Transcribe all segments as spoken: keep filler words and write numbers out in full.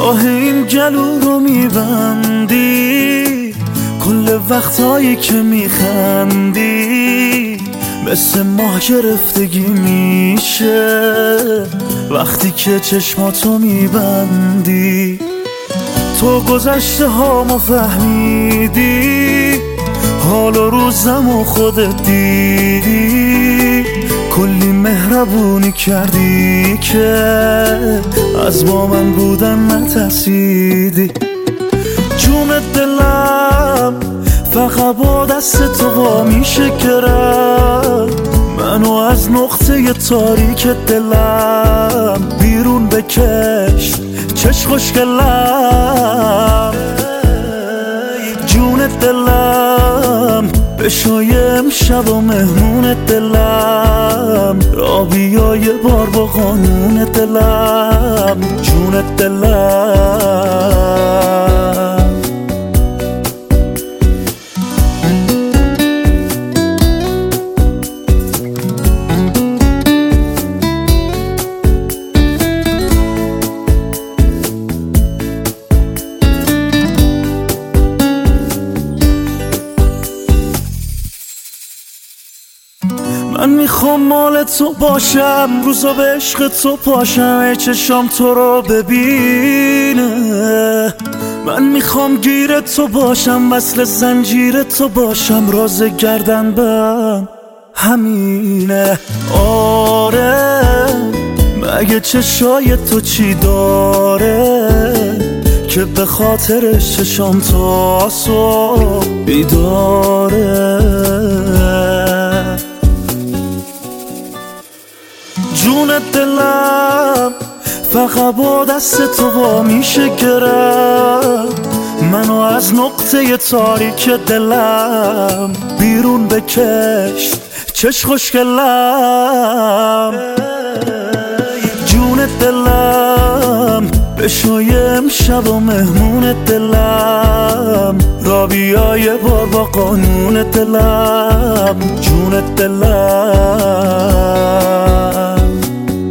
راه این گلو رو میبندی، کل وقتایی که میخندی مثل ماه گرفتگی میشه وقتی که چشماتو میبندی. تو گذشته هامو فهمیدی، حال و روزمو خودت دیدی، کلی مهربونی کردی که از با من بودن نترسیدی. جون دلم فقط با دست تو وا میشه کرد، منو از نقطه تاریک دلم بیرون بکش چش خوشگلم. جون دلم بشای امشب و مهمون دلم، را بیا یه بار با قانون دلم. جون دلم من میخوام مال تو باشم، روزا به عشق تو پاشم، ای چشام تو رو ببینه. من میخوام گیر تو باشم، وصل زنجیر تو باشم، راز گردن بم همینه. آره مگه چشای تو چی داره که به خاطرش چشام تا صبح بیداره. جون دلم فقط با دست تو وا میشه گرفت، منو از نقطه تاریک دلم بیرون بکش چش خوشگلم. جون دلم بشای امشب و مهمون دلم، را بیا یه بار با قانون دلم. جون دلم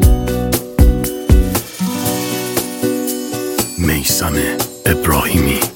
میثم ابراهیمی.